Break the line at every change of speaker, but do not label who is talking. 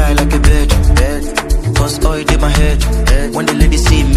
fly like a bird. Cause oil in my head. When the ladies see